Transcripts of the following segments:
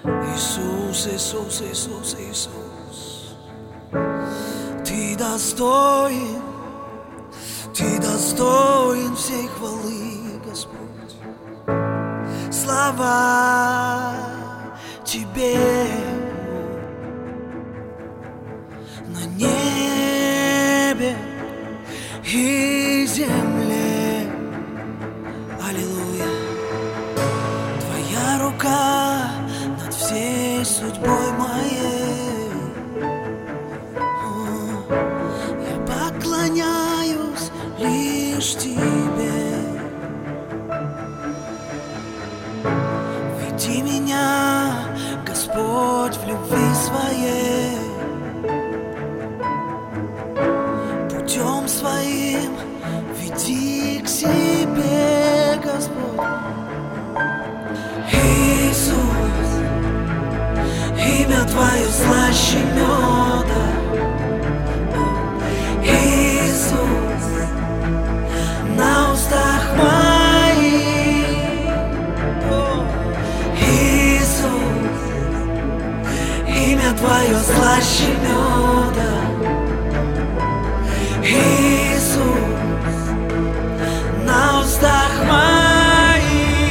Иисус, Иисус, Иисус, Иисус, Ты достоин всей хвалы, Господь. Слава Тебе на небе и земле. Аллилуйя. Твоя рука над всей судьбой моей. Я поклоняюсь лишь Тебе. Веди меня, Господь, в любви Своей, путем Своим веди к себе, Господь. Иисус, имя Твое слаще меда. Иисус, на устах моих. Иисус, имя Твое слаще меда. Иисус, на устах моих.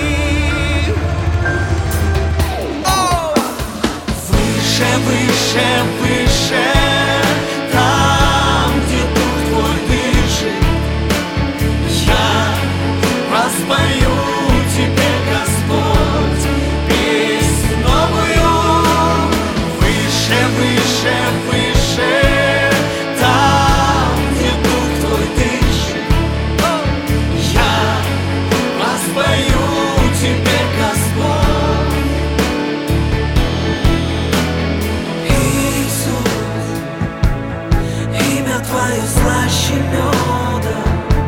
Выше, выше, выше, там, где Дух Твой дышит, я воспою Тебе, Господь, песнь новую. Выше, выше, выше, там, где Дух Твой дышит, я воспою Тебе, Господь. Иисус, имя Твое слаще меда.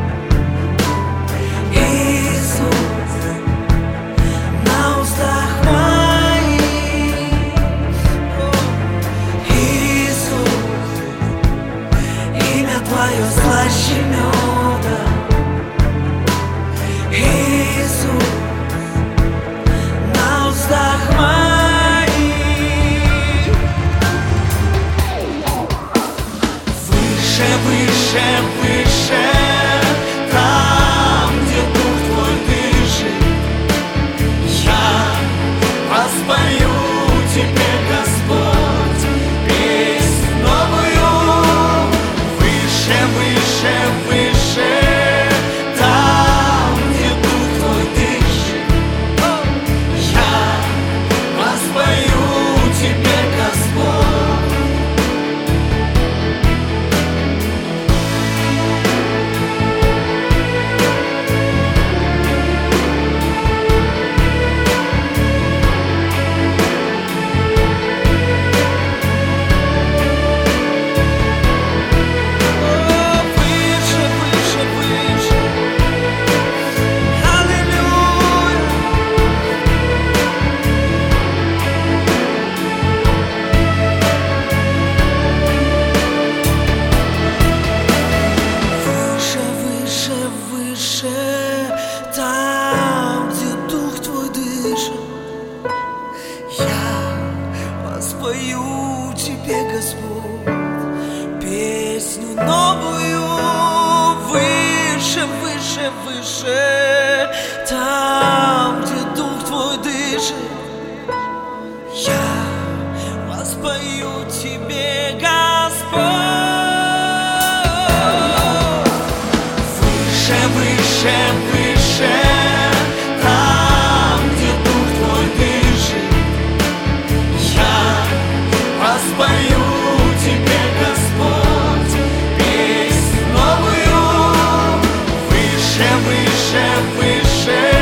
Иисус, на устах моих. Иисус, имя Твое слаще меда. Иисус, на устах моих. Выше, выше, выше, там, где Дух Твой дышит, я воспою Тебе, Господь, песнь новую. Выше, выше, выше, там, где Дух Твой дышит, я воспою Тебе, Господь. Выше, выше, выше. Аллилуйя. Выше, выше, выше, там, где Дух Твой дышит, я воспою Тебе, Господь, песню новую. Выше, выше, выше, там, где Дух Твой дышит, я воспою Тебе, Господь. Выше, выше, выше, там, где Дух Твой дышит, я воспою Тебе, Господь, песнь новую. Выше, выше, выше.